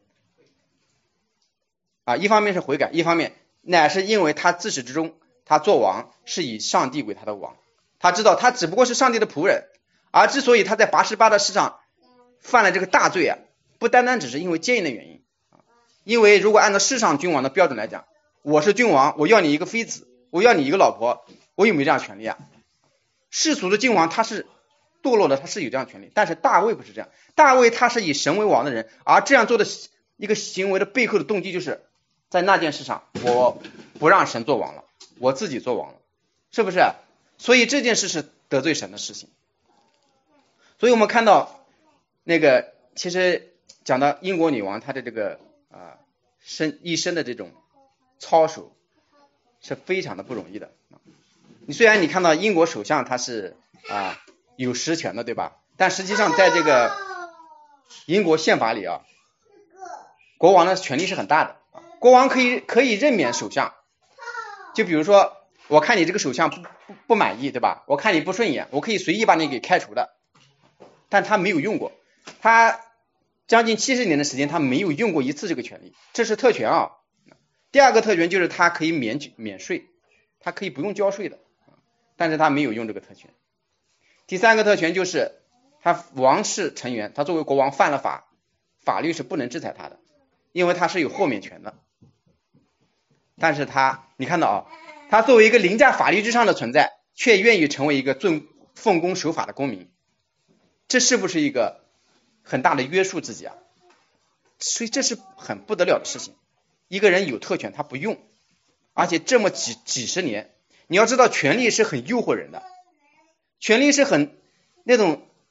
一方面是悔改，一方面乃是因为他自始至终他做王是以上帝为他的王，他知道他只不过是上帝的仆人，而之所以他在拔示巴的事上犯了这个大罪啊，不单单只是因为奸淫的原因，因为如果按照世上君王的标准来讲，我是君王，我要你一个妃子，我要你一个老婆，我有没有这样的权利啊？世俗的君王他是堕落的，他是有这样的权利，但是大卫不是这样，大卫他是以神为王的人，而这样做的一个行为的背后的动机就是在那件事上我不让神做王了，我自己做王了，是不是？所以这件事是得罪神的事情。所以我们看到那个其实讲到英国女王她的这个一生的这种操守是非常的不容易的。你虽然你看到英国首相他是有实权的，对吧？但实际上在这个英国宪法里啊，国王的权力是很大的，国王可以任免首相。就比如说我看你这个首相不满意，对吧？我看你不顺眼，我可以随意把你给开除的。但他没有用过，他将近70年的时间他没有用过一次这个权利，这是特权啊。第二个特权就是他可以免税，他可以不用交税的，但是他没有用这个特权。第三个特权就是他王室成员，他作为国王犯了法律是不能制裁他的，因为他是有豁免权的。但是你看到他作为一个凌驾法律之上的存在，却愿意成为一个奉公守法的公民，这是不是一个很大的约束自己啊？所以这是很不得了的事情。一个人有特权他不用，而且这么几十年，你要知道权力是很诱惑人的，权力是很那种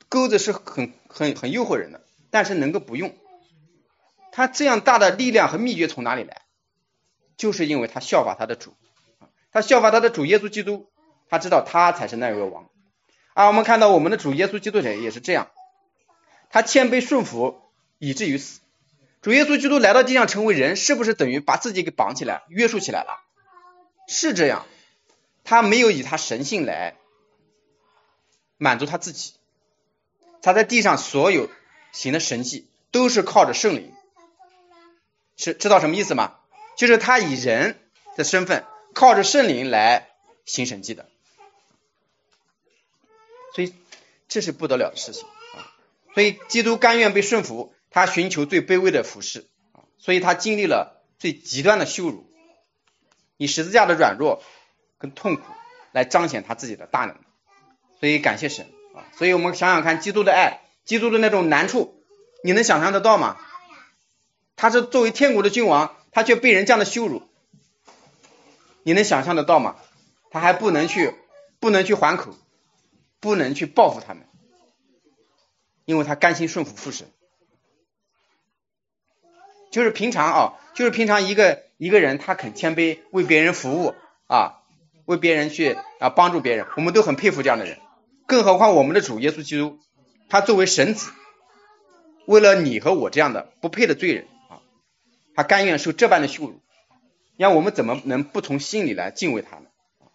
钩子是很诱惑人的，但是能够不用。他这样大的力量和秘诀从哪里来？就是因为他效法他的主，他效法他的主耶稣基督，他知道他才是那位王。我们看到我们的主耶稣基督也是这样，他谦卑顺服以至于死。主耶稣基督来到地上成为人，是不是等于把自己给绑起来约束起来了？是这样，他没有以他神性来满足他自己，他在地上所有行的神迹都是靠着圣灵。是知道什么意思吗？就是他以人的身份靠着圣灵来行神迹的，所以这是不得了的事情所以基督甘愿被顺服，他寻求最卑微的服侍所以他经历了最极端的羞辱，以十字架的软弱跟痛苦来彰显他自己的大能。所以感谢神所以我们想想看，基督的爱，基督的那种难处，你能想象得到吗？他是作为天国的君王，他却被人这样的羞辱，你能想象得到吗？他还不能去还口，不能去报复他们，因为他甘心顺服父神。就是平常一个人他肯谦卑，为别人服务为别人去帮助别人，我们都很佩服这样的人。更何况我们的主耶稣基督，他作为神子，为了你和我这样的不配的罪人他甘愿受这般的羞辱，让我们怎么能不从心里来敬畏他呢？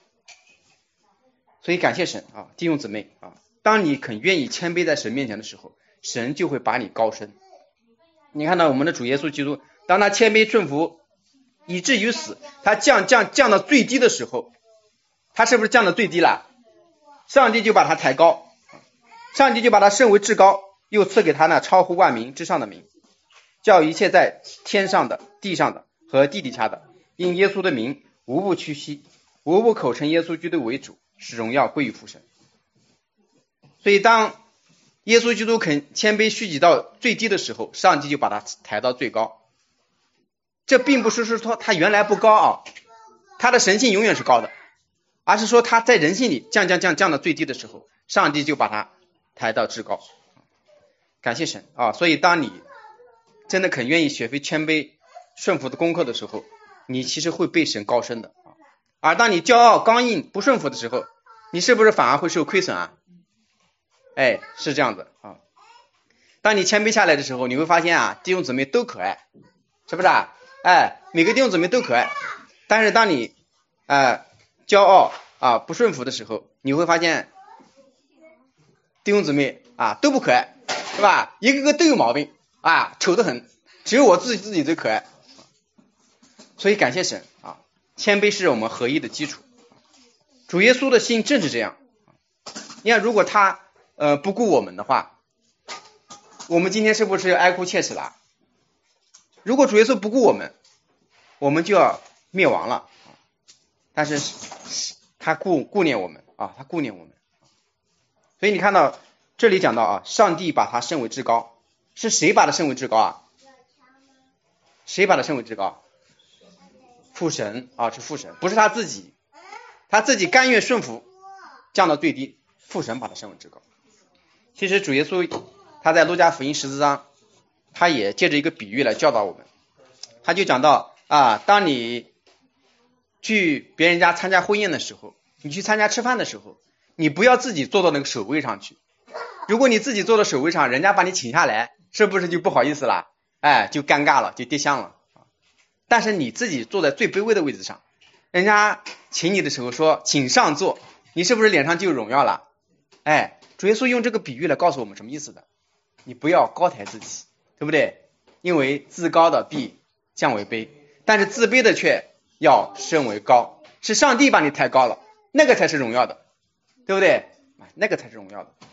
所以感谢神弟兄姊妹当你肯愿意谦卑在神面前的时候，神就会把你高升。你看到我们的主耶稣基督，当他谦卑顺服以至于死，他降到最低的时候，他是不是降到最低了？上帝就把他抬高，上帝就把他升为至高，又赐给他那超乎万名之上的名，叫一切在天上的、地上的和地底下的，因耶稣的名无不屈膝，无不口称耶稣基督为主，使荣耀归于父神。所以当耶稣基督肯谦卑虚己到最低的时候，上帝就把他抬到最高。这并不是说他原来不高他的神性永远是高的，而是说他在人性里降到最低的时候，上帝就把他抬到至高。感谢神所以当你真的肯愿意学会谦卑顺服的功课的时候，你其实会被神高升的而当你骄傲刚硬不顺服的时候，你是不是反而会受亏损是这样的当你谦卑下来的时候，你会发现弟兄姊妹都可爱，是不是每个弟兄姊妹都可爱。但是当你骄傲不顺服的时候，你会发现弟兄姊妹都不可爱，是吧？一个个都有毛病丑得很，只有我自己最可爱。所以感谢神谦卑是我们合一的基础。主耶稣的心正是这样。你看如果他不顾我们的话，我们今天是不是要哀哭切齿了？如果主耶稣不顾我们，我们就要灭亡了。但是他顾念我们他顾念我们。所以你看到这里讲到上帝把他升为至高，是谁把他升为至高谁把他升为至高？父神是父神，不是他自己，他自己甘愿顺服降到最低，父神把他升为至高。其实主耶稣他在路加福音14章，他也借着一个比喻来教导我们。他就讲到当你去别人家参加婚宴的时候，你去参加吃饭的时候，你不要自己坐到那个首位上去。如果你自己坐到首位上，人家把你请下来，是不是就不好意思了？就尴尬了，就跌香了。但是你自己坐在最卑微的位置上，人家请你的时候说请上座，你是不是脸上就有荣耀了？主耶稣用这个比喻来告诉我们什么意思的？你不要高抬自己，对不对？因为自高的必降为卑，但是自卑的却要升为高，是上帝把你抬高了，那个才是荣耀的，对不对？那个才是荣耀的。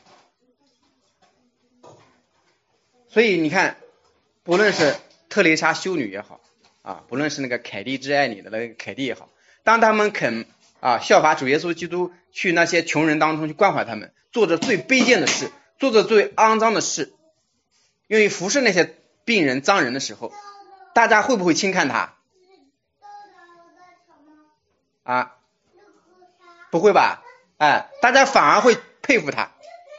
所以你看，不论是特蕾莎修女也好不论是那个凯蒂之爱你的那个凯蒂也好，当他们肯效法主耶稣基督，去那些穷人当中去关怀他们，做着最卑贱的事，做着最肮脏的事，愿意服侍那些病人脏人的时候，大家会不会轻看他不会吧大家反而会佩服他，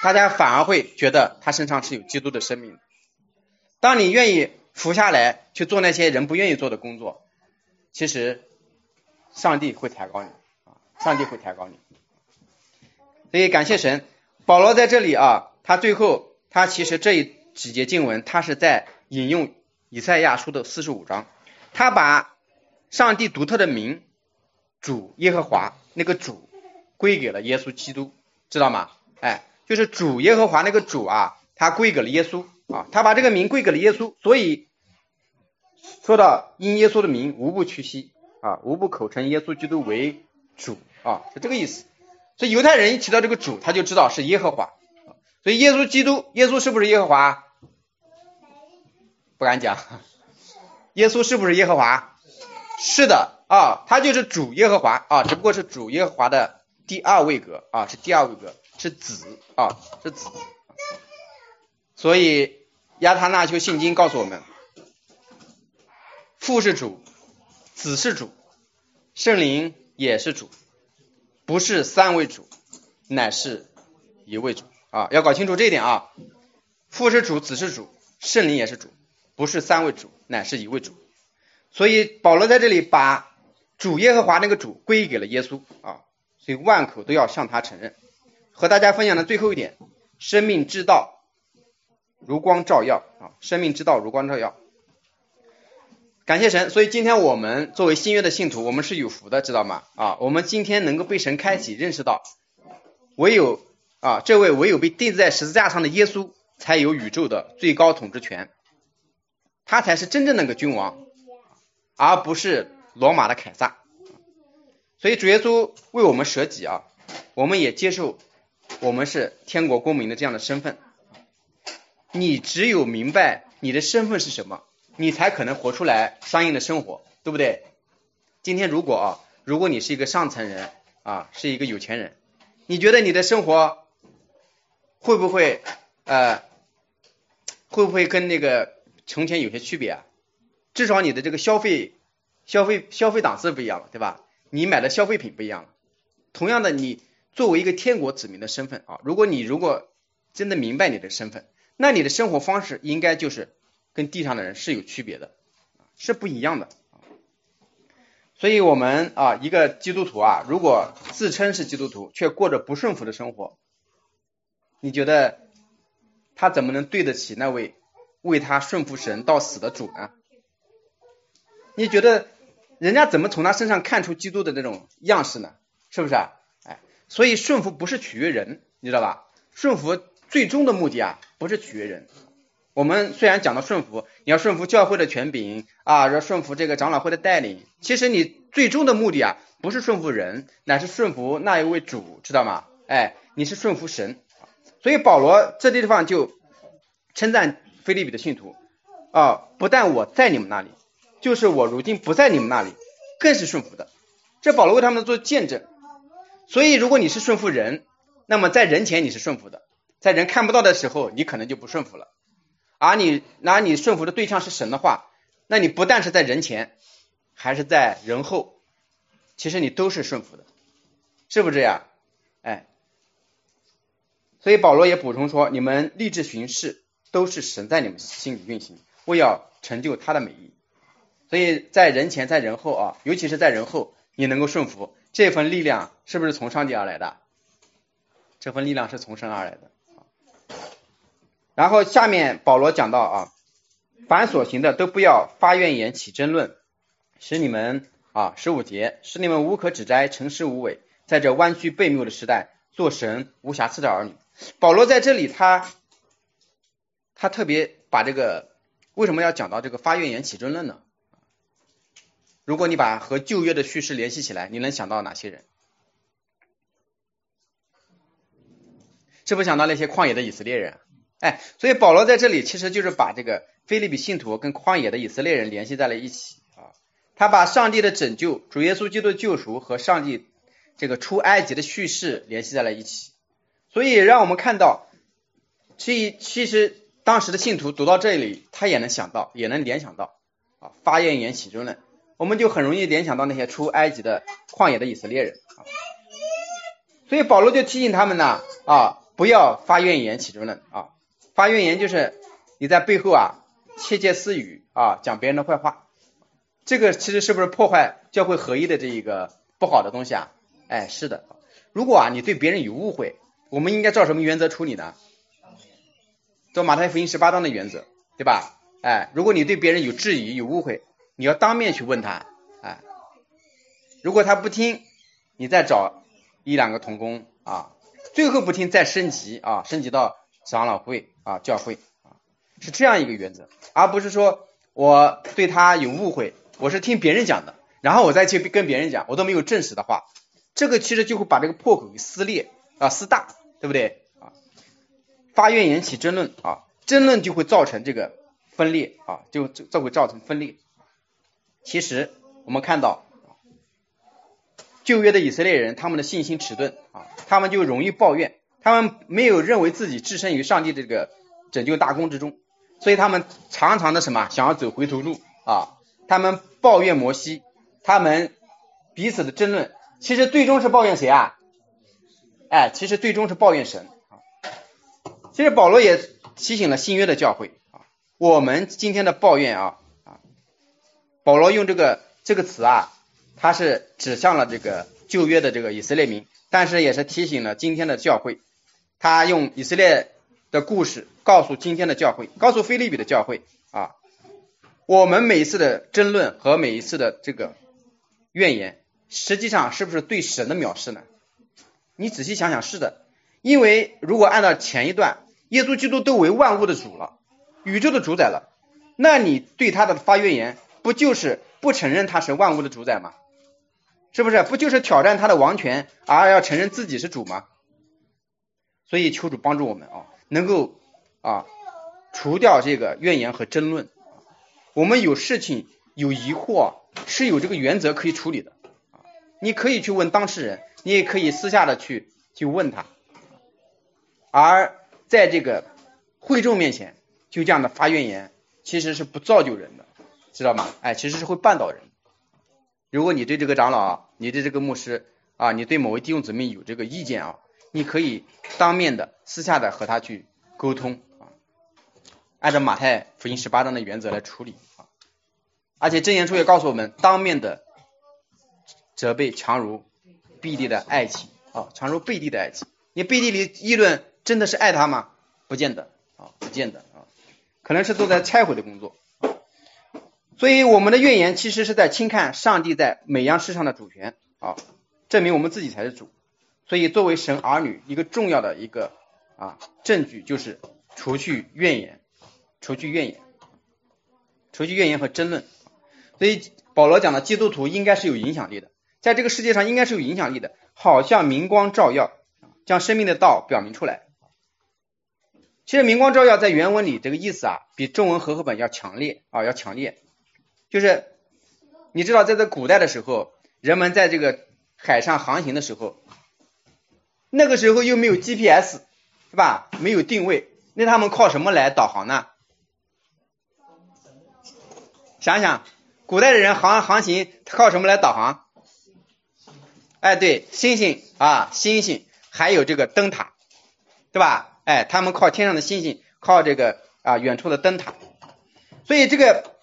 大家反而会觉得他身上是有基督的生命的。当你愿意服下来去做那些人不愿意做的工作，其实上帝会抬高你，上帝会抬高你。所以感谢神，保罗在这里他最后他其实这几节经文他是在引用以赛亚书的45章，他把上帝独特的名主耶和华那个主归给了耶稣基督，知道吗？就是主耶和华那个主他归给了耶稣他把这个名归给了耶稣，所以说到因耶稣的名无不屈膝无不口称耶稣基督为主是这个意思。所以犹太人一提到这个主，他就知道是耶和华。所以耶稣基督，耶稣是不是耶和华？不敢讲。耶稣是不是耶和华？是的他就是主耶和华只不过是主耶和华的第二位格是第二位格，是子是子。所以亚他那修信经告诉我们，父是主，子是主，圣灵也是主，不是三位主，乃是一位主要搞清楚这一点父是主，子是主，圣灵也是主，不是三位主，乃是一位主。所以保罗在这里把主耶和华那个主归给了耶稣所以万口都要向他承认。和大家分享的最后一点，生命之道如光照耀生命之道如光照耀。感谢神，所以今天我们作为新约的信徒，我们是有福的，知道吗？我们今天能够被神开启，认识到唯有这位唯有被钉在十字架上的耶稣才有宇宙的最高统治权，他才是真正那个君王，而不是罗马的凯撒。所以主耶稣为我们舍己我们也接受我们是天国公民的这样的身份。你只有明白你的身份是什么，你才可能活出来相应的生活，对不对？今天如果你是一个上层人是一个有钱人，你觉得你的生活会不会跟那个从前有些区别至少你的这个消费档次不一样了，对吧？你买的消费品不一样了。同样的，你作为一个天国子民的身份如果真的明白你的身份，那你的生活方式应该就是跟地上的人是有区别的，是不一样的。所以我们一个基督徒如果自称是基督徒却过着不顺服的生活，你觉得他怎么能对得起那位为他顺服神到死的主呢？你觉得人家怎么从他身上看出基督的那种样式呢？是不是所以顺服不是取悦人，你知道吧？顺服最终的目的不是取悦人。我们虽然讲到顺服，你要顺服教会的权柄要顺服这个长老会的带领，其实你最终的目的不是顺服人，乃是顺服那一位主，知道吗？你是顺服神。所以保罗这地方就称赞腓立比的信徒不但我在你们那里，就是我如今不在你们那里，更是顺服的。这保罗为他们做见证。所以如果你是顺服人，那么在人前你是顺服的，在人看不到的时候你可能就不顺服了。而你顺服的对象是神的话，那你不但是在人前还是在人后，其实你都是顺服的，是不是这样？所以保罗也补充说，你们立志行事都是神在你们心里运行，为要成就他的美意。所以在人前在人后尤其是在人后你能够顺服，这份力量是不是从上帝而来的？这份力量是从神而来的。然后下面保罗讲到凡所行的都不要发怨言起争论，使你们15节，使你们无可指摘，诚实无伪，在这弯曲悖谬的时代做神无瑕疵的儿女。保罗在这里他特别把这个为什么要讲到这个发怨言起争论呢？如果你把和旧约的叙事联系起来，你能想到哪些人？是不是想到那些旷野的以色列人？所以保罗在这里其实就是把这个腓立比信徒跟旷野的以色列人联系在了一起他把上帝的拯救，主耶稣基督的救赎和上帝这个出埃及的叙事联系在了一起。所以让我们看到其实当时的信徒读到这里，他也能想到，也能联想到发怨言起争论，我们就很容易联想到那些出埃及的旷野的以色列人所以保罗就提醒他们呢不要发怨言起争论啊。发怨言就是你在背后窃窃私语讲别人的坏话，这个其实是不是破坏教会合一的这一个不好的东西啊？哎，是的。如果你对别人有误会，我们应该照什么原则处理呢？照马太福音18章的原则，对吧？哎，如果你对别人有质疑有误会，你要当面去问他，哎，如果他不听，你再找1-2个同工最后不听再升级升级到长老会教会是这样一个原则，而不是说我对他有误会，我是听别人讲的，然后我再去跟别人讲，我都没有证实的话，这个其实就会把这个破口给撕裂撕大，对不对发怨言起争论争论就会造成这个分裂就会造成分裂。其实我们看到旧约的以色列人，他们的信心迟钝他们就容易抱怨，他们没有认为自己置身于上帝这个拯救大功之中，所以他们常常的想要走回头路他们抱怨摩西，他们彼此的争论，其实最终是抱怨谁其实最终是抱怨神其实保罗也提醒了新约的教会我们今天的抱怨保罗用这个词他是指向了这个旧约的这个以色列民，但是也是提醒了今天的教会，他用以色列的故事告诉今天的教会，告诉腓立比的教会我们每一次的争论和每一次的这个怨言，实际上是不是对神的藐视呢？你仔细想想，是的。因为如果按照前一段，耶稣基督都为万物的主了，宇宙的主宰了，那你对他的发怨言不就是不承认他是万物的主宰吗？是不是？不就是挑战他的王权，而要承认自己是主吗？所以求主帮助我们能够除掉这个怨言和争论。我们有事情有疑惑是有这个原则可以处理的你可以去问当事人，你也可以私下的去问他，而在这个会众面前就这样的发怨言，其实是不造就人的，知道吗？其实是会绊倒人。如果你对这个长老，你对这个牧师你对某位弟兄姊妹有这个意见你可以当面的私下的和他去沟通按照马太福音18章的原则来处理而且箴言书也告诉我们，当面的责备强如背地的爱情强如背地的爱情。你背地里议论真的是爱他吗？不见得不见得可能是都在拆毁的工作所以我们的怨言其实是在轻看上帝在每样事上的主权证明我们自己才是主。所以作为神儿女一个重要的一个证据就是除去怨言和争论。所以保罗讲的基督徒应该是有影响力的，在这个世界上应该是有影响力的，好像明光照耀，将生命的道表明出来。其实明光照耀在原文里这个意思比中文和合本要强烈就是你知道在这古代的时候，人们在这个海上航行的时候，那个时候又没有 GPS 是吧？没有定位，那他们靠什么来导航呢？想想古代的人航行靠什么来导航？对，星星还有这个灯塔，对吧？他们靠天上的星星，靠这个远处的灯塔。所以这个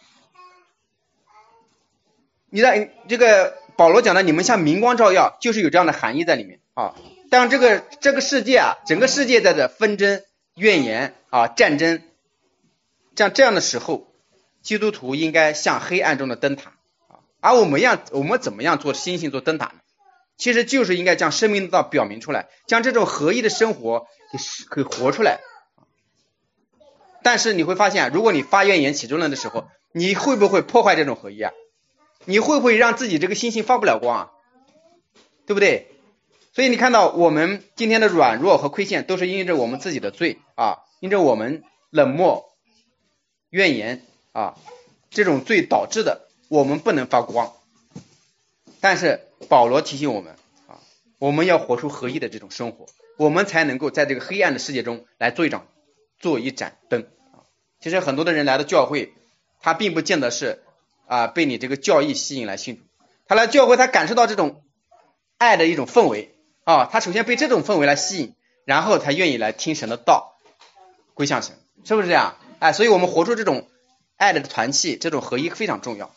你的这个保罗讲的你们像明光照耀，就是有这样的含义在里面但这个世界整个世界在这纷争怨言战争这样的时候，基督徒应该像黑暗中的灯塔而我们怎么样做星星做灯塔呢？其实就是应该将生命的道表明出来，将这种合一的生活给活出来。但是你会发现如果你发怨言起争论的时候，你会不会破坏这种合一你会不会让自己这个星星发不了光对不对？所以你看到我们今天的软弱和亏欠都是因着我们自己的罪因着我们冷漠怨言这种罪导致的，我们不能发光。但是保罗提醒我们我们要活出合一的这种生活，我们才能够在这个黑暗的世界中来做一盏灯其实很多的人来到教会，他并不见得是被你这个教义吸引来信主，他来教会他感受到这种爱的一种氛围他首先被这种氛围来吸引， 然后才愿意来听神的道，归向神，是不是这样？哎，所以我们活出这种爱的团契，这种合一非常重要。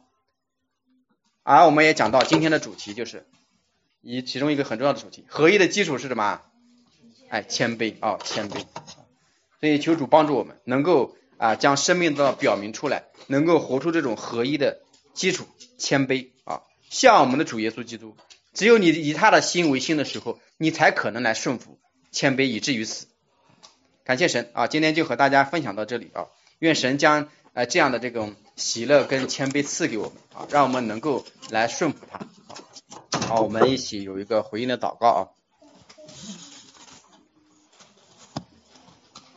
而我们也讲到今天的主题就是其中一个很重要的主题，合一的基础是什么？哎，谦卑啊，谦卑。所以求主帮助我们能够将生命的表明出来，能够活出这种合一的基础，谦卑啊，像我们的主耶稣基督。只有你以他的心为心的时候，你才可能来顺服谦卑以至于死。感谢神啊，今天就和大家分享到这里啊，愿神将这样的这种喜乐跟谦卑赐给我们啊，让我们能够来顺服他。好，我们一起有一个回应的祷告啊。